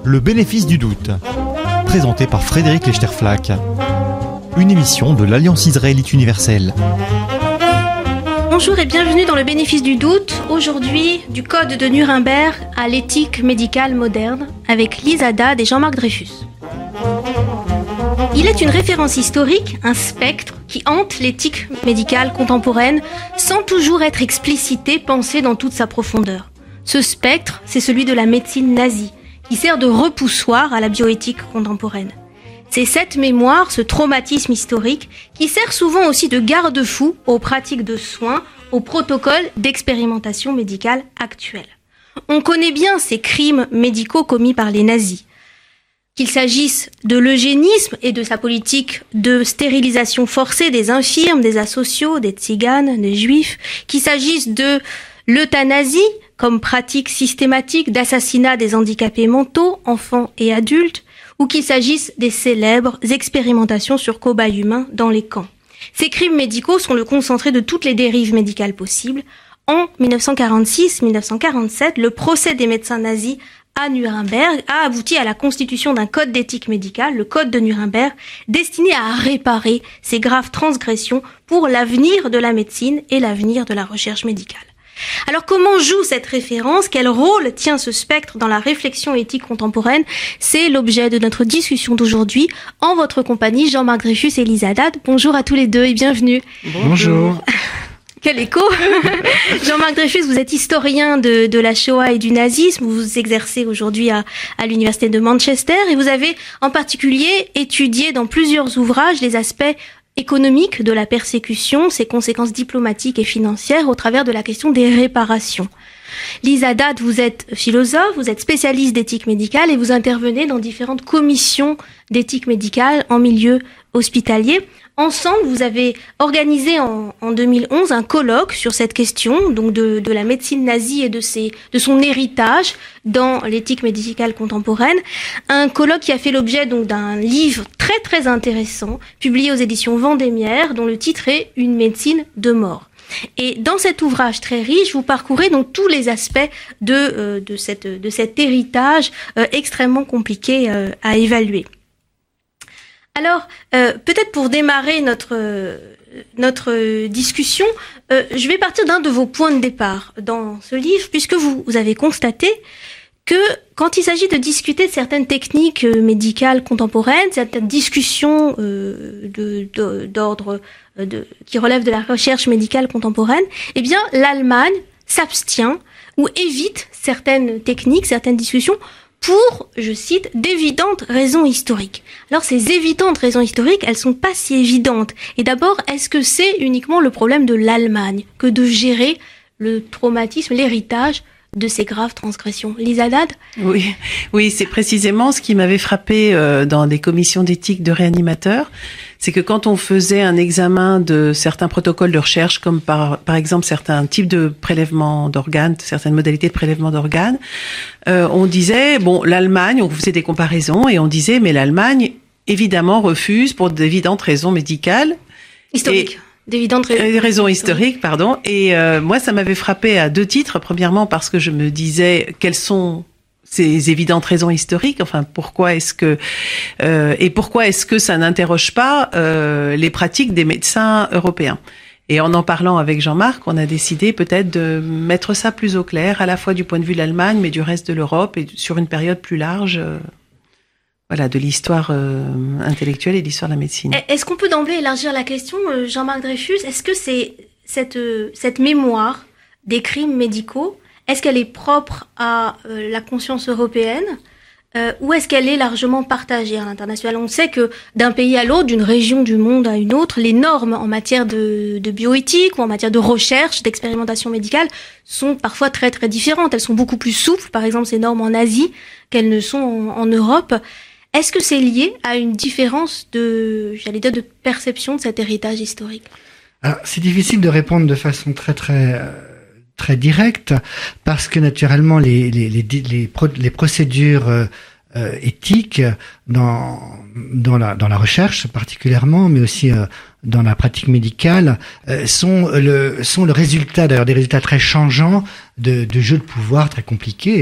Le bénéfice du doute, présenté par Frédéric Lechterflack, une émission de l'Alliance israélite universelle. Bonjour et bienvenue dans le bénéfice du doute. Aujourd'hui, du code de Nuremberg à l'éthique médicale moderne, avec Lise Haddad et Jean-Marc Dreyfus. Il est une référence historique, un spectre qui hante l'éthique médicale contemporaine sans toujours être explicité, pensé dans toute sa profondeur. Ce spectre, c'est celui de la médecine nazie, qui sert de repoussoir à la bioéthique contemporaine. C'est cette mémoire, ce traumatisme historique, qui sert souvent aussi de garde-fou aux pratiques de soins, aux protocoles d'expérimentation médicale actuels. On connaît bien ces crimes médicaux commis par les nazis. Qu'il s'agisse de l'eugénisme et de sa politique de stérilisation forcée des infirmes, des asociaux, des tziganes, des juifs, qu'il s'agisse de l'euthanasie comme pratique systématique d'assassinat des handicapés mentaux, enfants et adultes, ou qu'il s'agisse des célèbres expérimentations sur cobayes humains dans les camps. Ces crimes médicaux sont le concentré de toutes les dérives médicales possibles. En 1946-1947, le procès des médecins nazis à Nuremberg a abouti à la constitution d'un code d'éthique médicale, le code de Nuremberg, destiné à réparer ces graves transgressions pour l'avenir de la médecine et l'avenir de la recherche médicale. Alors comment joue cette référence? Quel rôle tient ce spectre dans la réflexion éthique contemporaine? C'est l'objet de notre discussion d'aujourd'hui, en votre compagnie, Jean-Marc Dreyfus et Lise Haddad. Bonjour à tous les deux et bienvenue. Bonjour. Quel écho. Jean-Marc Dreyfus, vous êtes historien de la Shoah et du nazisme. Vous exercez aujourd'hui à l'université de Manchester et vous avez en particulier étudié dans plusieurs ouvrages les aspects économique de la persécution, ses conséquences diplomatiques et financières au travers de la question des réparations. Lise Haddad, vous êtes philosophe, vous êtes spécialiste d'éthique médicale et vous intervenez dans différentes commissions d'éthique médicale en milieu hospitalier. Ensemble, vous avez organisé en 2011 un colloque sur cette question, donc de la médecine nazie et de son héritage dans l'éthique médicale contemporaine. Un colloque qui a fait l'objet donc d'un livre très très intéressant, publié aux éditions Vendémiaire, dont le titre est Une médecine de mort. Et dans cet ouvrage très riche, vous parcourez donc tous les aspects de cet héritage extrêmement compliqué à évaluer. Alors, peut-être pour démarrer notre discussion, je vais partir d'un de vos points de départ dans ce livre, puisque vous avez constaté que quand il s'agit de discuter de certaines techniques médicales contemporaines, certaines discussions d'ordre qui relèvent de la recherche médicale contemporaine, eh bien, l'Allemagne s'abstient ou évite certaines techniques, certaines discussions pour, je cite, d'évidentes raisons historiques. Alors, ces évidentes raisons historiques, elles sont pas si évidentes. Et d'abord, est-ce que c'est uniquement le problème de l'Allemagne que de gérer le traumatisme, l'héritage de ces graves transgressions? Lise Haddad? Oui, c'est précisément ce qui m'avait frappé dans des commissions d'éthique de réanimateurs. C'est que quand on faisait un examen de certains protocoles de recherche, comme par exemple certains types de prélèvements d'organes, certaines modalités de prélèvement d'organes, on disait, l'Allemagne, on faisait des comparaisons et on disait, mais l'Allemagne, évidemment, refuse pour d'évidentes raisons médicales. Historiques. D'évidentes raisons historiques, pardon. Et moi, ça m'avait frappé à deux titres. Premièrement, parce que je me disais, quelles sont ces évidentes raisons historiques? Enfin, pourquoi est-ce que ça n'interroge pas les pratiques des médecins européens? Et en parlant avec Jean-Marc, on a décidé peut-être de mettre ça plus au clair, à la fois du point de vue de l'Allemagne, mais du reste de l'Europe, et sur une période plus large. De l'histoire intellectuelle et de l'histoire de la médecine. Est-ce qu'on peut d'emblée élargir la question, Jean-Marc Dreyfus? Est-ce que c'est cette mémoire des crimes médicaux, est-ce qu'elle est propre à la conscience européenne ou est-ce qu'elle est largement partagée à l'international? On sait que d'un pays à l'autre, d'une région du monde à une autre, les normes en matière de bioéthique ou en matière de recherche, d'expérimentation médicale sont parfois très très différentes. Elles sont beaucoup plus souples, par exemple ces normes en Asie, qu'elles ne sont en Europe. Est-ce que c'est lié à une différence de perception de cet héritage historique? Alors, c'est difficile de répondre de façon très directe parce que naturellement les procédures éthiques dans la recherche particulièrement, mais aussi dans la pratique médicale, sont le résultat d'ailleurs des résultats très changeants de jeux de pouvoir très compliqués.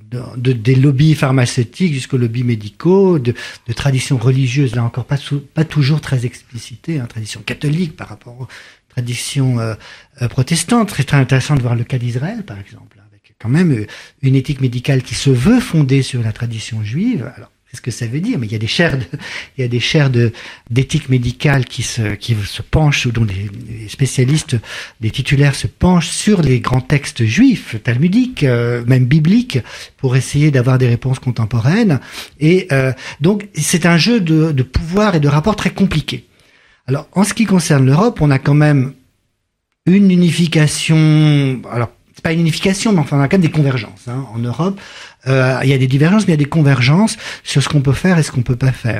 des lobbies pharmaceutiques jusqu'aux lobbies médicaux, de traditions religieuses, là encore pas toujours très explicitées, tradition catholique par rapport aux traditions protestantes. C'est très intéressant de voir le cas d'Israël, par exemple, avec quand même une éthique médicale qui se veut fondée sur la tradition juive. Alors, c'est ce que ça veut dire, mais il y a des chaires d'éthique médicale qui se penchent, ou dont des spécialistes, des titulaires se penchent sur les grands textes juifs, talmudiques, même bibliques, pour essayer d'avoir des réponses contemporaines. Et donc, c'est un jeu de pouvoir et de rapport très compliqué. Alors, en ce qui concerne l'Europe, on a quand même une unification. Alors, c'est pas une unification, mais enfin, on a quand même des convergences. En Europe, il y a des divergences, mais il y a des convergences sur ce qu'on peut faire et ce qu'on peut pas faire.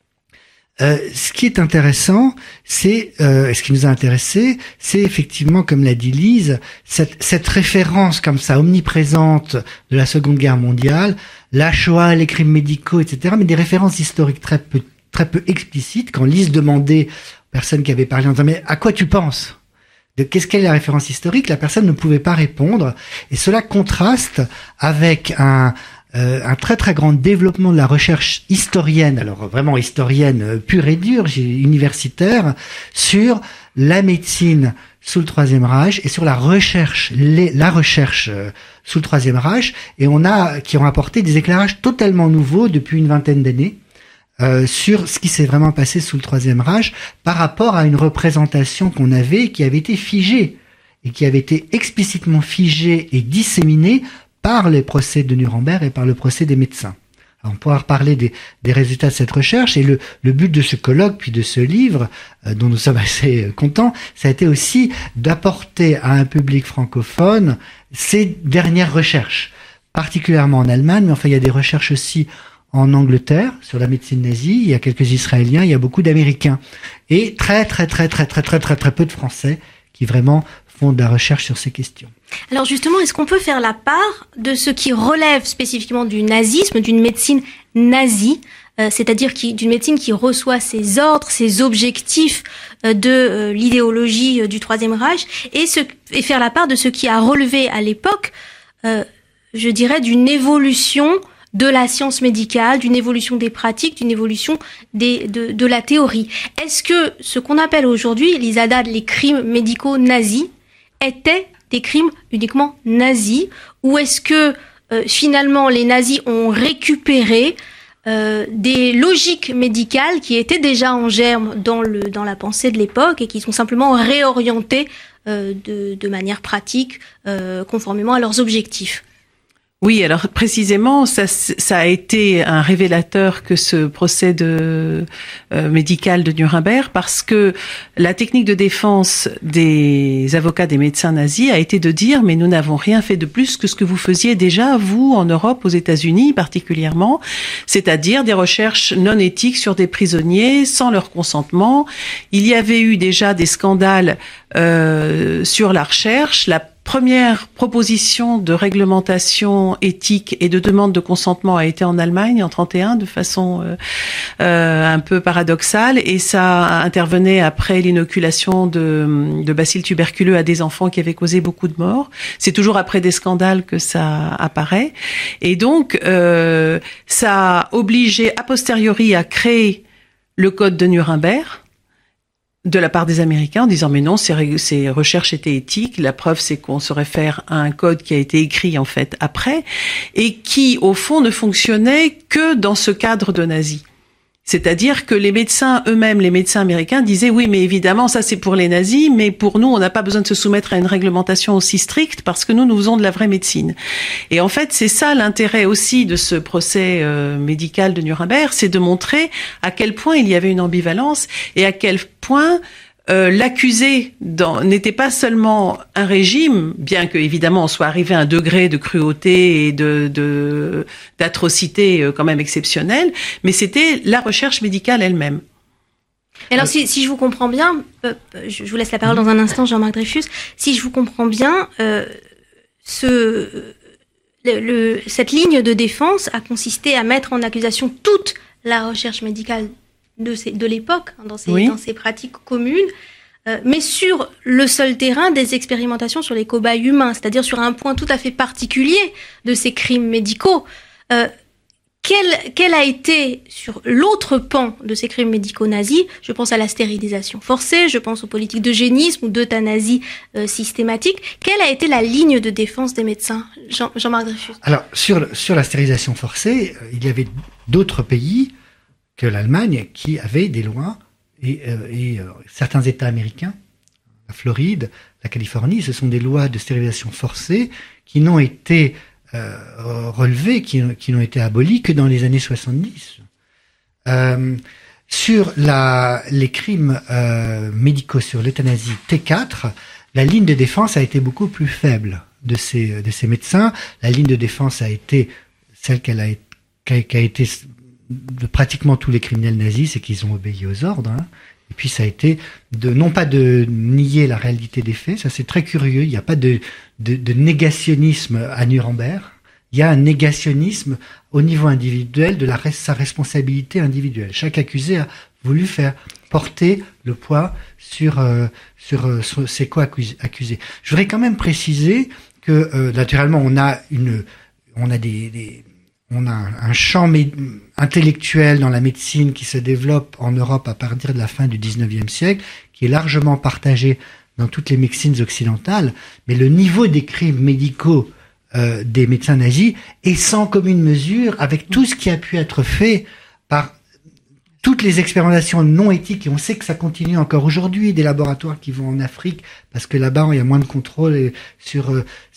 Ce qui est intéressant, c'est ce qui nous a intéressé, c'est effectivement, comme l'a dit Lise, cette référence comme ça omniprésente de la Seconde Guerre mondiale, la Shoah, les crimes médicaux, etc., mais des références historiques très peu explicites. Quand Lise demandait aux personnes qui avaient parlé en disant mais à quoi tu penses? Qu'est-ce qu'est la référence historique? La personne ne pouvait pas répondre, et cela contraste avec un très très grand développement de la recherche historienne, alors vraiment historienne pure et dure, universitaire, sur la médecine sous le Troisième Reich et sur la recherche sous le Troisième Reich, et qui ont apporté des éclairages totalement nouveaux depuis une vingtaine d'années. Sur ce qui s'est vraiment passé sous le Troisième Reich par rapport à une représentation qu'on avait qui avait été figée et qui avait été explicitement figée et disséminée par les procès de Nuremberg et par le procès des médecins. Alors, on pourra reparler des résultats de cette recherche, et le but de ce colloque puis de ce livre, dont nous sommes assez contents, ça a été aussi d'apporter à un public francophone ces dernières recherches, particulièrement en Allemagne, mais enfin il y a des recherches aussi en Angleterre sur la médecine nazie, il y a quelques Israéliens, il y a beaucoup d'Américains, et très peu de Français qui vraiment font de la recherche sur ces questions. Alors justement, est-ce qu'on peut faire la part de ce qui relève spécifiquement du nazisme, d'une médecine nazie, c'est-à-dire d'une médecine qui reçoit ses ordres, ses objectifs de l'idéologie du Troisième Reich, et faire la part de ce qui a relevé à l'époque, je dirais, d'une évolution de la science médicale, d'une évolution des pratiques, d'une évolution de la théorie. Est-ce que ce qu'on appelle aujourd'hui, Lise Haddad, les crimes médicaux nazis, étaient des crimes uniquement nazis, ou est-ce que finalement les nazis ont récupéré des logiques médicales qui étaient déjà en germe dans la pensée de l'époque et qui sont simplement réorientées de manière pratique, conformément à leurs objectifs? Oui, alors précisément, ça a été un révélateur que ce procès médical de Nuremberg, parce que la technique de défense des avocats des médecins nazis a été de dire mais nous n'avons rien fait de plus que ce que vous faisiez déjà, vous, en Europe, aux États-Unis particulièrement, c'est-à-dire des recherches non éthiques sur des prisonniers sans leur consentement. Il y avait eu déjà des scandales sur la recherche. La première proposition de réglementation éthique et de demande de consentement a été en Allemagne en 1931 de façon un peu paradoxale, et ça intervenait après l'inoculation de bacilles tuberculeux à des enfants qui avaient causé beaucoup de morts. C'est toujours après des scandales que ça apparaît, et donc ça a obligé a posteriori à créer le code de Nuremberg de la part des Américains en disant mais non, ces recherches étaient éthiques. La preuve, c'est qu'on se réfère à un code qui a été écrit en fait après et qui au fond ne fonctionnait que dans ce cadre de nazis. C'est-à-dire que les médecins eux-mêmes, les médecins américains disaient oui, mais évidemment ça c'est pour les nazis, mais pour nous on n'a pas besoin de se soumettre à une réglementation aussi stricte parce que nous faisons de la vraie médecine. Et en fait c'est ça l'intérêt aussi de ce procès médical de Nuremberg, c'est de montrer à quel point il y avait une ambivalence et à quel point l'accusé n'était pas seulement un régime, bien que évidemment on soit arrivé à un degré de cruauté et d'atrocité quand même exceptionnel, mais c'était la recherche médicale elle-même. Alors si je vous comprends bien, je vous laisse la parole dans un instant, Jean-Marc Dreyfus. Si je vous comprends bien, cette ligne de défense a consisté à mettre en accusation toute la recherche médicale de l'époque, dans ces pratiques communes, mais sur le seul terrain des expérimentations sur les cobayes humains, c'est-à-dire sur un point tout à fait particulier de ces crimes médicaux. Quel a été, sur l'autre pan de ces crimes médicaux nazis, je pense à la stérilisation forcée, je pense aux politiques d'eugénisme ou d'euthanasie systématique, quelle a été la ligne de défense des médecins, Jean-Marc Dreyfus? Alors, sur la stérilisation forcée, il y avait d'autres pays que l'Allemagne qui avaient des lois, et certains États américains, la Floride, la Californie, ce sont des lois de stérilisation forcée qui n'ont été relevés, qui n'ont été abolis que dans les années 70. Sur les crimes médicaux, sur l'euthanasie T4, la ligne de défense a été beaucoup plus faible de ces médecins. La ligne de défense a été celle qu'a été de pratiquement tous les criminels nazis, c'est qu'ils ont obéi aux ordres. Hein. Et puis ça a été non pas de nier la réalité des faits, ça c'est très curieux, il n'y a pas de négationnisme à Nuremberg, il y a un négationnisme au niveau individuel de sa responsabilité individuelle. Chaque accusé a voulu faire porter le poids sur ses co-accusés. Je voudrais quand même préciser que naturellement on a un champ intellectuel dans la médecine qui se développe en Europe à partir de la fin du 19e siècle, qui est largement partagé dans toutes les médecines occidentales, mais le niveau des crimes médicaux des médecins nazis est sans commune mesure avec tout ce qui a pu être fait par toutes les expérimentations non éthiques, et on sait que ça continue encore aujourd'hui, des laboratoires qui vont en Afrique, parce que là-bas il y a moins de contrôle sur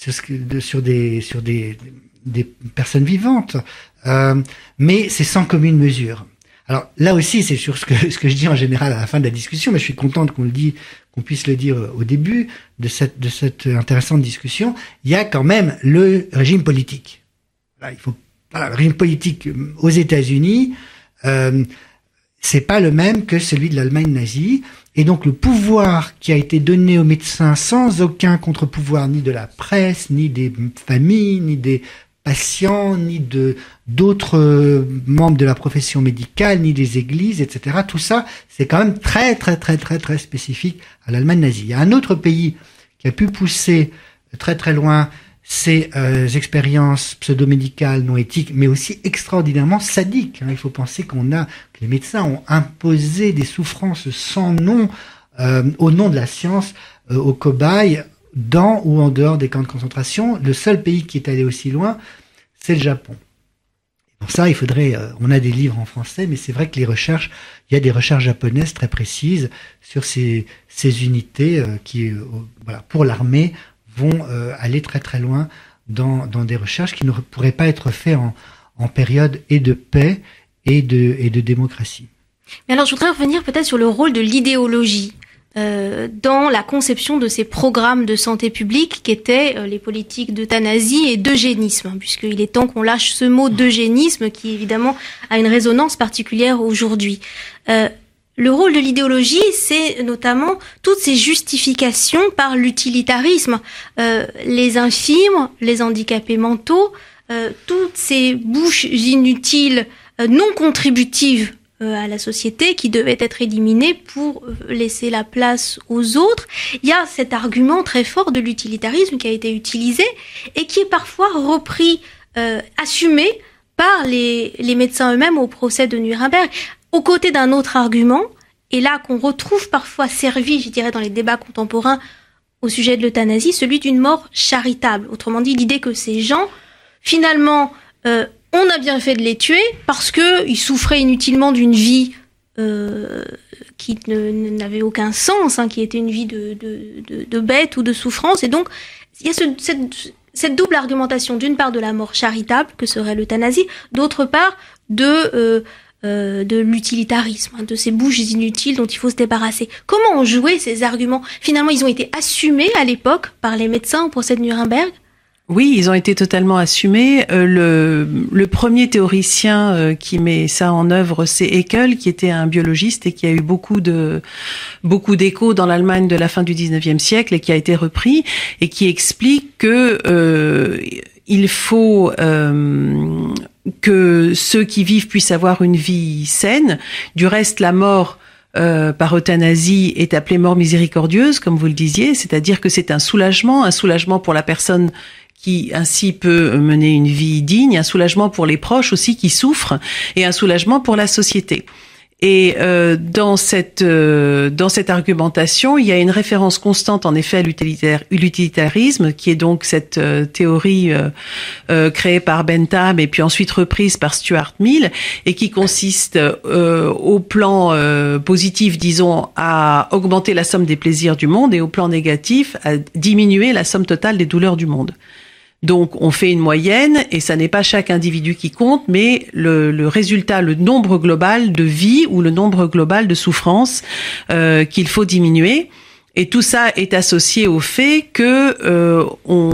des personnes vivantes, mais c'est sans commune mesure. Alors là aussi, c'est sur ce que je dis en général à la fin de la discussion, mais je suis contente qu'on puisse le dire au début de cette intéressante discussion. Il y a quand même le régime politique. Là, le régime politique aux États-Unis, c'est pas le même que celui de l'Allemagne nazie, et donc le pouvoir qui a été donné aux médecins sans aucun contre-pouvoir, ni de la presse, ni des familles, ni des patients, ni d'autres membres de la profession médicale, ni des églises, etc. Tout ça, c'est quand même très, très, très, très, très spécifique à l'Allemagne nazie. Il y a un autre pays qui a pu pousser très, très loin ces expériences pseudo-médicales non éthiques, mais aussi extraordinairement sadiques. Il faut penser que les médecins ont imposé des souffrances sans nom, au nom de la science, aux cobayes, dans ou en dehors des camps de concentration. Le seul pays qui est allé aussi loin, c'est le Japon. Pour ça, on a des livres en français, mais c'est vrai que il y a des recherches japonaises très précises sur ces unités qui, pour l'armée, vont aller très très loin dans des recherches qui ne pourraient pas être faites en période et de paix et de démocratie. Mais alors, je voudrais revenir peut-être sur le rôle de l'idéologie dans la conception de ces programmes de santé publique qui étaient les politiques d'euthanasie et d'eugénisme, puisqu'il est temps qu'on lâche ce mot d'eugénisme qui évidemment a une résonance particulière aujourd'hui. Le rôle de l'idéologie, c'est notamment toutes ces justifications par l'utilitarisme, les infirmes, les handicapés mentaux, toutes ces bouches inutiles, non contributives à la société qui devaient être éliminées pour laisser la place aux autres. Il y a cet argument très fort de l'utilitarisme qui a été utilisé et qui est parfois repris, assumé par les médecins eux-mêmes au procès de Nuremberg, aux côtés d'un autre argument, et là qu'on retrouve parfois servi, je dirais, dans les débats contemporains au sujet de l'euthanasie, celui d'une mort charitable. Autrement dit, l'idée que ces gens, finalement, on a bien fait de les tuer parce que ils souffraient inutilement d'une vie qui n'avait aucun sens, qui était une vie de bête ou de souffrance. Et donc, il y a cette double argumentation, d'une part de la mort charitable, que serait l'euthanasie, d'autre part de l'utilitarisme, de ces bouches inutiles dont il faut se débarrasser. Comment ont joué ces arguments? Finalement, ils ont été assumés à l'époque par les médecins au procès de Nuremberg? Oui, ils ont été totalement assumés. Le premier théoricien qui met ça en œuvre, c'est Haeckel, qui était un biologiste et qui a eu beaucoup d'écho dans l'Allemagne de la fin du 19e siècle et qui a été repris et qui explique que il faut que ceux qui vivent puissent avoir une vie saine. Du reste, la mort par euthanasie est appelée mort miséricordieuse, comme vous le disiez, c'est-à-dire que c'est un soulagement pour la personne qui ainsi peut mener une vie digne, un soulagement pour les proches aussi qui souffrent, et un soulagement pour la société. Et dans cette argumentation, il y a une référence constante en effet à l'utilitarisme, qui est donc cette théorie créée par Bentham et puis ensuite reprise par Stuart Mill, et qui consiste au plan positif, disons, à augmenter la somme des plaisirs du monde, et au plan négatif, à diminuer la somme totale des douleurs du monde. Donc, on fait une moyenne, et ça n'est pas chaque individu qui compte, mais le résultat, le nombre global de vie ou le nombre global de souffrance qu'il faut diminuer. Et tout ça est associé au fait que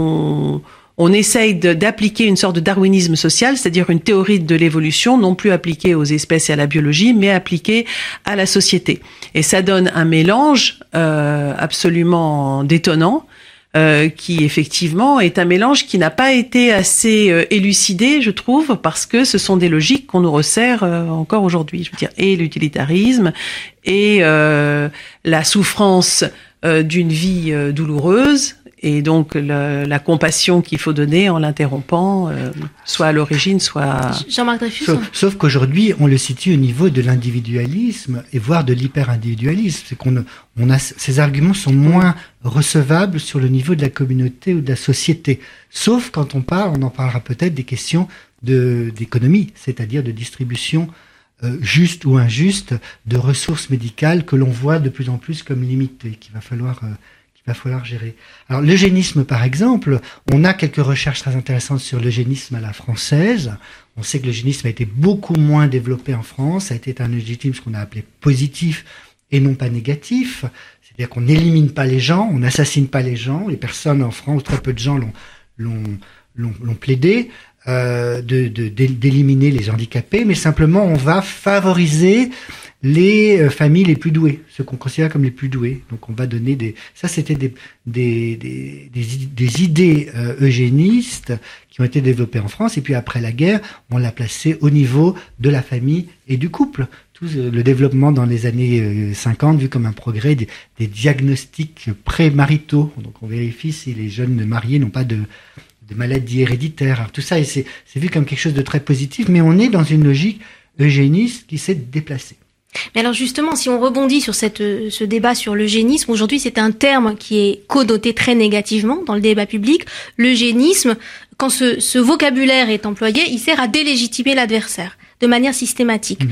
on essaye d'appliquer une sorte de darwinisme social, c'est-à-dire une théorie de l'évolution, non plus appliquée aux espèces et à la biologie, mais appliquée à la société. Et ça donne un mélange absolument détonnant, qui effectivement est un mélange qui n'a pas été assez élucidé, je trouve, parce que ce sont des logiques qu'on nous resserre encore aujourd'hui. Je veux dire, et l'utilitarisme, et la souffrance d'une vie douloureuse, et donc la compassion qu'il faut donner en l'interrompant, soit à l'origine, soit... Jean-Marc Dreyfus. Sauf qu'aujourd'hui, on le situe au niveau de l'individualisme et voire de l'hyper-individualisme. C'est ces arguments sont moins recevables sur le niveau de la communauté ou de la société. Sauf quand on en parlera peut-être des questions d'économie, c'est-à-dire de distribution juste ou injuste de ressources médicales que l'on voit de plus en plus comme limitées, qu'il va falloir gérer. Alors l'eugénisme, par exemple, on a quelques recherches très intéressantes sur l'eugénisme à la française. On sait que l'eugénisme a été beaucoup moins développé en France. Ça a été un eugénisme qu'on a appelé positif et non pas négatif. C'est-à-dire qu'on n'élimine pas les gens, on n'assassine pas les gens. Les personnes en France, très peu de gens l'ont plaidé, d'éliminer les handicapés, mais simplement on va favoriser les familles les plus douées, ceux qu'on considère comme les plus doués. Donc on va donner ça c'était des idées eugénistes qui ont été développées en France, et puis après la guerre, on l'a placé au niveau de la famille et du couple. Tout le développement dans les années 50 vu comme un progrès des diagnostics prémaritaux. Donc on vérifie si les jeunes mariés n'ont pas de maladies héréditaires. Alors tout ça, c'est vu comme quelque chose de très positif, mais on est dans une logique eugéniste qui s'est déplacée. Mais alors justement, si on rebondit sur ce débat sur l'eugénisme, aujourd'hui c'est un terme qui est connoté très négativement dans le débat public. L'eugénisme, quand ce vocabulaire est employé, il sert à délégitimer l'adversaire de manière systématique.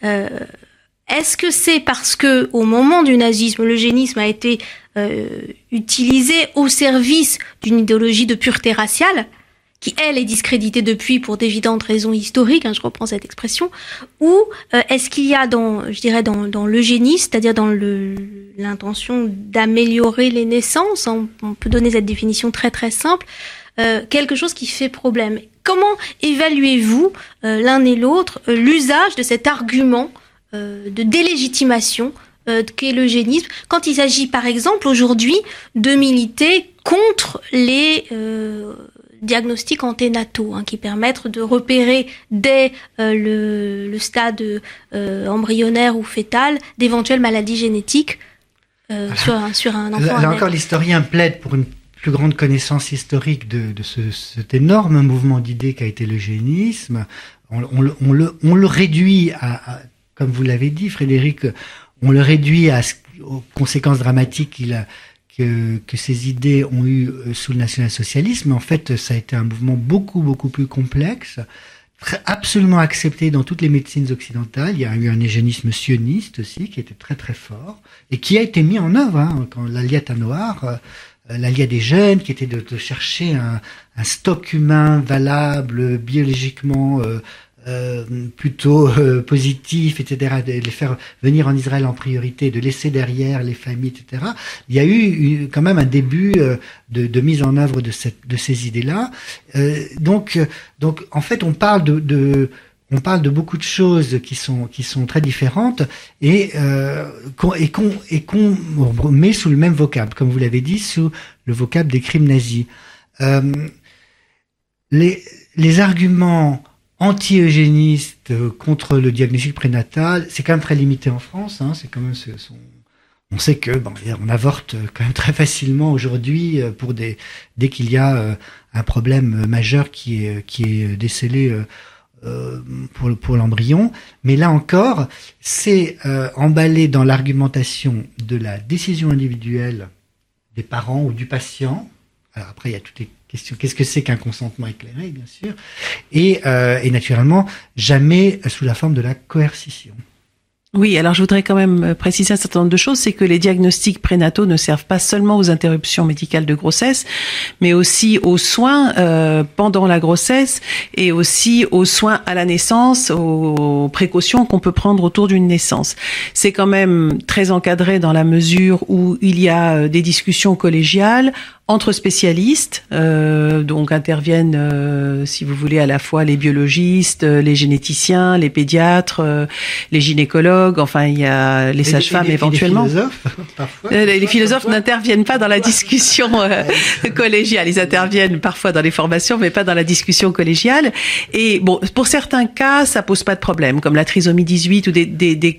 Est-ce que c'est parce que au moment du nazisme, l'eugénisme a été utilisé au service d'une idéologie de pureté raciale, qui, elle, est discréditée depuis pour d'évidentes raisons historiques, je reprends cette expression, ou est-ce qu'il y a dans l'eugénisme, c'est-à-dire dans l'intention d'améliorer les naissances, on peut donner cette définition très très simple, quelque chose qui fait problème. Comment évaluez-vous, l'un et l'autre, l'usage de cet argument de délégitimation qu'est l'eugénisme, quand il s'agit par exemple aujourd'hui de militer contre les diagnostics anténataux, qui permettent de repérer dès le stade embryonnaire ou fœtal d'éventuelles maladies génétiques sur un enfant. Là encore, l'historien plaide pour une plus grande connaissance historique de cet énorme mouvement d'idées qu'a été l'eugénisme. On le réduit à, comme vous l'avez dit, Frédéric, on le réduit aux conséquences dramatiques que ces idées ont eues sous le national-socialisme. En fait, ça a été un mouvement beaucoup, beaucoup plus complexe, absolument accepté dans toutes les médecines occidentales. Il y a eu un eugénisme sioniste aussi, qui était très, très fort, et qui a été mis en œuvre, quand l'Aliat Noir, l'Alia des jeunes, qui était de chercher un stock humain valable, biologiquement plutôt positif, etc., de les faire venir en Israël en priorité, de laisser derrière les familles, etc. Il y a eu quand même un début de mise en œuvre de ces idées-là. Donc en fait, on parle de beaucoup de choses qui sont très différentes et qu'on met sous le même vocable, comme vous l'avez dit, sous le vocable des crimes nazis. Les arguments anti-eugéniste contre le diagnostic prénatal, c'est quand même très limité en France. Hein, c'est quand même on sait que on avorte quand même très facilement aujourd'hui dès qu'il y a un problème majeur qui est décelé pour l'embryon. Mais là encore, c'est emballé dans l'argumentation de la décision individuelle des parents ou du patient. Alors après, il y a toutes les questions. Qu'est-ce que c'est qu'un consentement éclairé, bien sûr, et naturellement jamais sous la forme de la coercition. Oui, alors je voudrais quand même préciser un certain nombre de choses, c'est que les diagnostics prénataux ne servent pas seulement aux interruptions médicales de grossesse, mais aussi aux soins pendant la grossesse et aussi aux soins à la naissance, aux précautions qu'on peut prendre autour d'une naissance. C'est quand même très encadré dans la mesure où il y a des discussions collégiales entre spécialistes, donc interviennent, si vous voulez, à la fois les biologistes, les généticiens, les pédiatres, les gynécologues, enfin il y a les sages-femmes éventuellement. Les philosophes, parfois. Les philosophes n'interviennent pas dans la discussion collégiale, ils interviennent parfois dans les formations, mais pas dans la discussion collégiale. Et bon, pour certains cas, ça pose pas de problème, comme la trisomie 18 ou des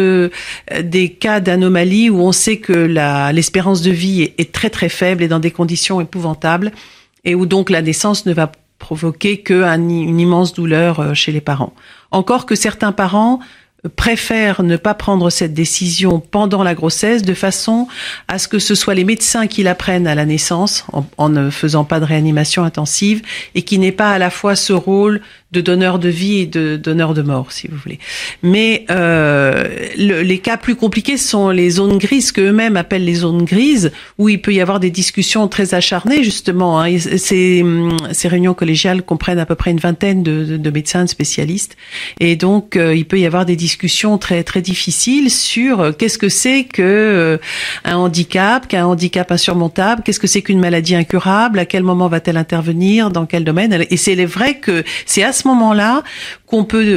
cas d'anomalie où on sait que l'espérance de vie est très très faible et dans des conditions épouvantables et où donc la naissance ne va provoquer qu'une immense douleur chez les parents. Encore que certains parents préfèrent ne pas prendre cette décision pendant la grossesse de façon à ce que ce soit les médecins qui la prennent à la naissance en ne faisant pas de réanimation intensive et qui n'aient pas à la fois ce rôle de donneur de vie et de donneur de mort, si vous voulez. Mais les cas plus compliqués sont les zones grises, que eux-mêmes appellent les zones grises, où il peut y avoir des discussions très acharnées, justement. Hein. Ces réunions collégiales comprennent à peu près une vingtaine de médecins, de spécialistes. Et donc, il peut y avoir des discussions très, très difficiles sur qu'est-ce que c'est qu'un handicap insurmontable, qu'est-ce que c'est qu'une maladie incurable, à quel moment va-t-elle intervenir, dans quel domaine. Et c'est vrai que c'est à ce moment-là qu'on peut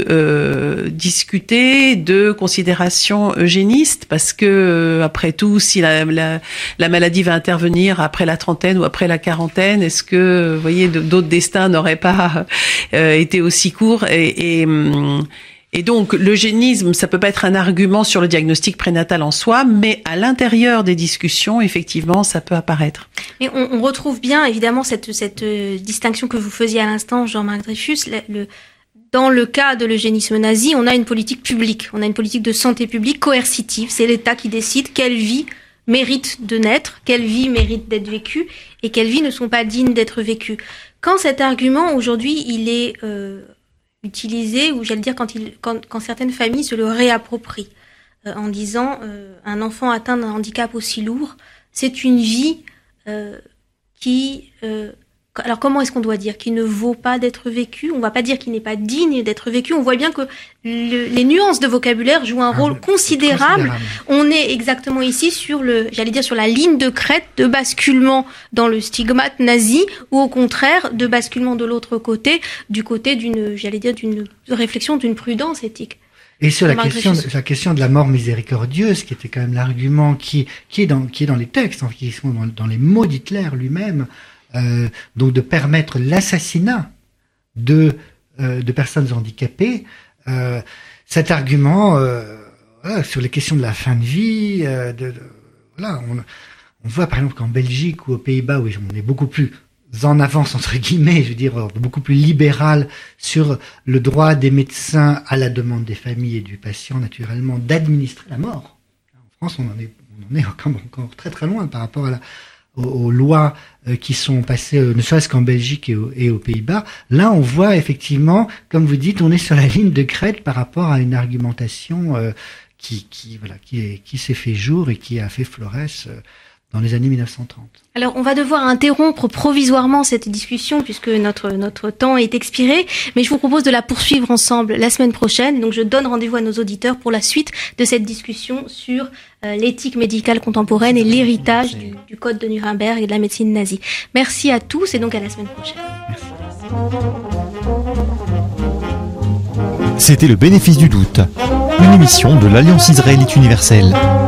discuter de considérations eugénistes, parce que après tout, si la maladie va intervenir après la trentaine ou après la quarantaine, est-ce que, vous voyez, d'autres destins n'auraient pas été aussi courts et donc, l'eugénisme, ça peut pas être un argument sur le diagnostic prénatal en soi, mais à l'intérieur des discussions, effectivement, ça peut apparaître. Mais on retrouve bien, évidemment, cette distinction que vous faisiez à l'instant, Jean-Marc Dreyfus. Dans le cas de l'eugénisme nazi, on a une politique publique, on a une politique de santé publique coercitive. C'est l'État qui décide quelle vie mérite de naître, quelle vie mérite d'être vécue, et quelles vies ne sont pas dignes d'être vécues. Quand cet argument, aujourd'hui, il est utilisé, ou j'allais dire quand certaines familles se le réapproprient, en disant un enfant atteint d'un handicap aussi lourd, c'est une vie qui... alors comment est-ce qu'on doit dire? Qui ne vaut pas d'être vécue? On ne va pas dire qu'il n'est pas digne d'être vécu. On voit bien que les nuances de vocabulaire jouent un rôle considérable. On est exactement ici sur sur la ligne de crête de basculement dans le stigmate nazi, ou au contraire de basculement de l'autre côté, du côté d'une réflexion, d'une prudence éthique. Et sur la question de la mort miséricordieuse, qui était quand même l'argument qui est dans les textes, qui sont dans les mots d'Hitler lui-même, donc de permettre l'assassinat de personnes handicapées, cet argument sur les questions de la fin de vie, on voit par exemple qu'en Belgique ou aux Pays-Bas, où on est beaucoup plus en avance entre guillemets, je veux dire beaucoup plus libéral sur le droit des médecins à la demande des familles et du patient naturellement d'administrer la mort. En France, on en est encore très très loin par rapport aux lois qui sont passées, ne serait-ce qu'en Belgique et aux Pays-Bas. Là, on voit effectivement, comme vous dites, on est sur la ligne de crête par rapport à une argumentation qui s'est fait jour et qui a fait florès dans les années 1930. Alors, on va devoir interrompre provisoirement cette discussion puisque notre temps est expiré, mais je vous propose de la poursuivre ensemble la semaine prochaine. Donc, je donne rendez-vous à nos auditeurs pour la suite de cette discussion sur l'éthique médicale contemporaine et l'héritage du Code de Nuremberg et de la médecine nazie. Merci à tous et donc à la semaine prochaine. Merci. C'était le bénéfice du doute, une émission de l'Alliance israélite universelle.